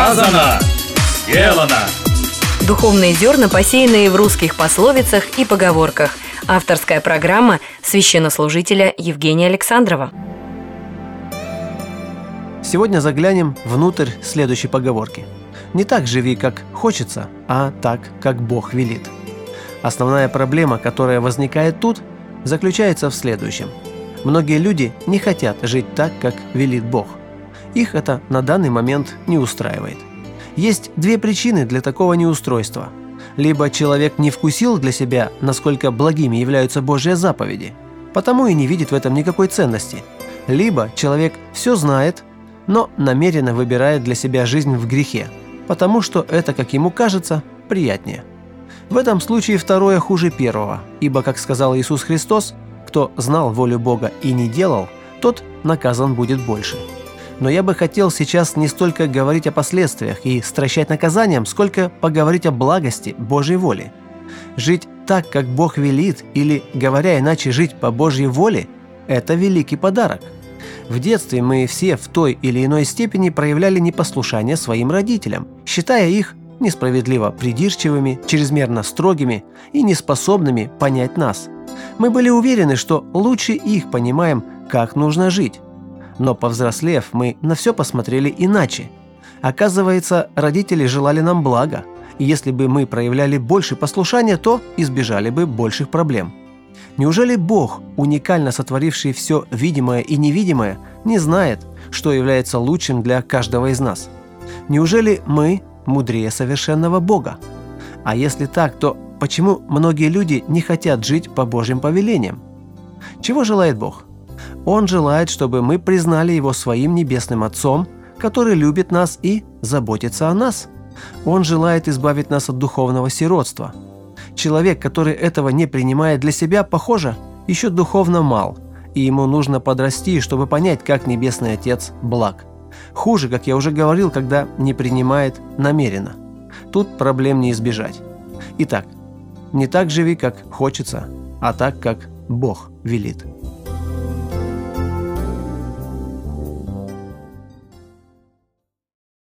Сказано, сделано. Духовные зерна, посеянные в русских пословицах и поговорках. Авторская программа священнослужителя Евгения Александрова. Сегодня заглянем внутрь следующей поговорки. Не так живи, как хочется, а так, как Бог велит. Основная проблема, которая возникает тут, заключается в следующем. Многие люди не хотят жить так, как велит Бог. Их это на данный момент не устраивает. Есть две причины для такого неустройства. Либо человек не вкусил для себя, насколько благими являются Божьи заповеди, потому и не видит в этом никакой ценности. Либо человек все знает, но намеренно выбирает для себя жизнь в грехе, потому что это, как ему кажется, приятнее. В этом случае второе хуже первого, ибо, как сказал Иисус Христос, кто знал волю Бога и не делал, тот наказан будет больше. Но я бы хотел сейчас не столько говорить о последствиях и стращать наказанием, сколько поговорить о благости Божьей воли. Жить так, как Бог велит, или, говоря иначе, жить по Божьей воле – это великий подарок. В детстве мы все в той или иной степени проявляли непослушание своим родителям, считая их несправедливо придирчивыми, чрезмерно строгими и неспособными понять нас. Мы были уверены, что лучше их понимаем, как нужно жить. Но повзрослев, мы на все посмотрели иначе. Оказывается, родители желали нам блага, и если бы мы проявляли больше послушания, то избежали бы больших проблем. Неужели Бог, уникально сотворивший все видимое и невидимое, не знает, что является лучшим для каждого из нас? Неужели мы мудрее совершенного Бога? А если так, то почему многие люди не хотят жить по Божьим повелениям? Чего желает Бог? Он желает, чтобы мы признали Его своим небесным Отцом, который любит нас и заботится о нас. Он желает избавить нас от духовного сиротства. Человек, который этого не принимает для себя, похоже, еще духовно мал, и ему нужно подрасти, чтобы понять, как Небесный Отец благ. Хуже, как я уже говорил, когда не принимает намеренно. Тут проблем не избежать. Итак, не так живи, как хочется, а так, как Бог велит.